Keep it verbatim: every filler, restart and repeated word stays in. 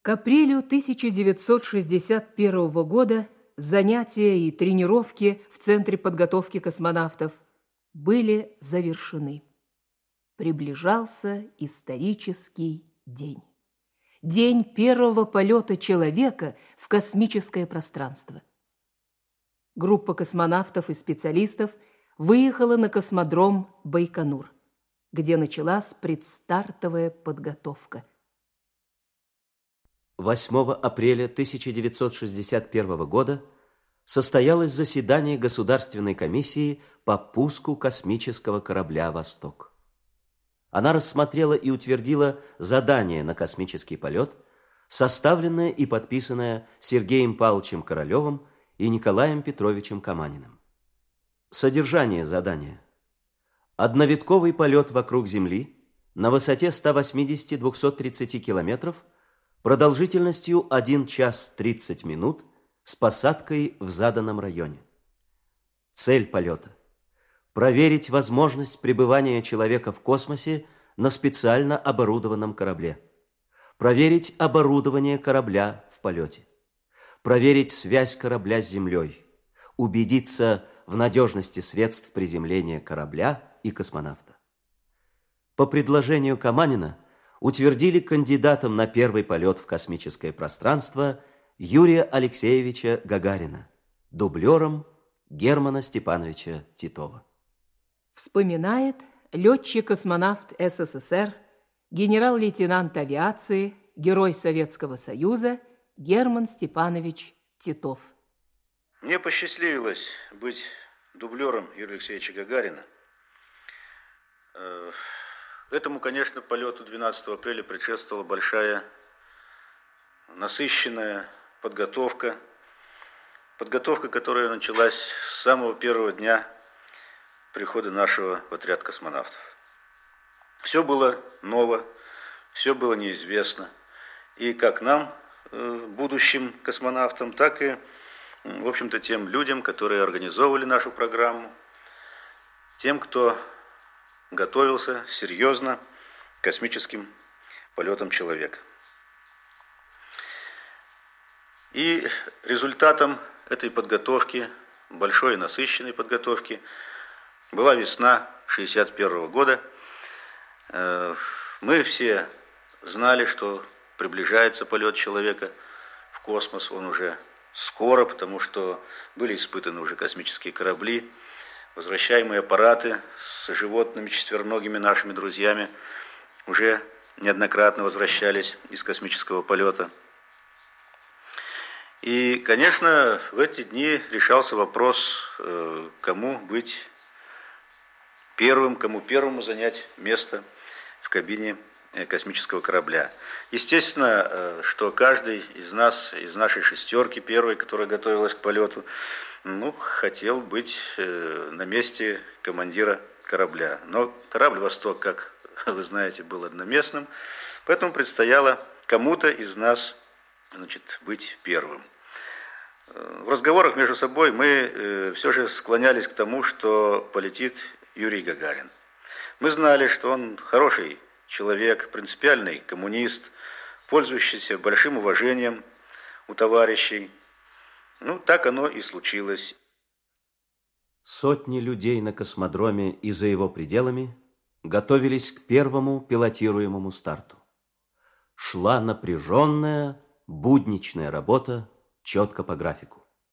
К апрелю тысяча девятьсот шестьдесят первого года занятия и тренировки в Центре подготовки космонавтов были завершены. Приближался исторический день. День первого полета человека в космическое пространство. Группа космонавтов и специалистов выехала на космодром Байконур, где началась предстартовая подготовка. восьмого апреля тысяча девятьсот шестьдесят первого года состоялось заседание Государственной комиссии по пуску космического корабля «Восток». Она рассмотрела и утвердила задание на космический полет, составленное и подписанное Сергеем Павловичем Королевым и Николаем Петровичем Каманиным. Содержание задания. Одновитковый полет вокруг Земли на высоте ста восьмидесяти — двухсот тридцати километров продолжительностью один час тридцать минут с посадкой в заданном районе. Цель полета – проверить возможность пребывания человека в космосе на специально оборудованном корабле, проверить оборудование корабля в полете, проверить связь корабля с Землей, убедиться в надежности средств приземления корабля и космонавта. По предложению Каманина утвердили кандидатом на первый полет в космическое пространство Юрия Алексеевича Гагарина, дублером Германа Степановича Титова. Вспоминает летчик-космонавт СССР, генерал-лейтенант авиации, герой Советского Союза Герман Степанович Титов. Мне посчастливилось быть дублером Юрия Алексеевича Гагарина. Этому, конечно, полету двенадцатого апреля предшествовала большая, насыщенная подготовка. Подготовка, которая началась с самого первого дня прихода нашего в отряд космонавтов. Все было ново, все было неизвестно. И как нам, будущим космонавтам, так и, в общем-то, тем людям, которые организовывали нашу программу, тем, кто готовился серьезно к космическим полетам человека. И результатом этой подготовки, большой и насыщенной подготовки, была весна шестьдесят первого года. Мы все знали, что приближается полет человека в космос, он уже скоро, потому что были испытаны уже космические корабли, возвращаемые аппараты с животными четвероногими нашими друзьями уже неоднократно возвращались из космического полета. И, конечно, в эти дни решался вопрос, кому быть первым, кому первому занять место в кабине космического корабля. Естественно, что каждый из нас, из нашей шестерки первой, которая готовилась к полету, ну, хотел быть на месте командира корабля. Но корабль «Восток», как вы знаете, был одноместным, поэтому предстояло кому-то из нас, значит, быть первым. В разговорах между собой мы все же склонялись к тому, что полетит Юрий Гагарин. Мы знали, что он хороший человек, принципиальный коммунист, пользующийся большим уважением у товарищей. Ну, так оно и случилось. Сотни людей на космодроме и за его пределами готовились к первому пилотируемому старту. Шла напряженная, будничная работа, четко по графику.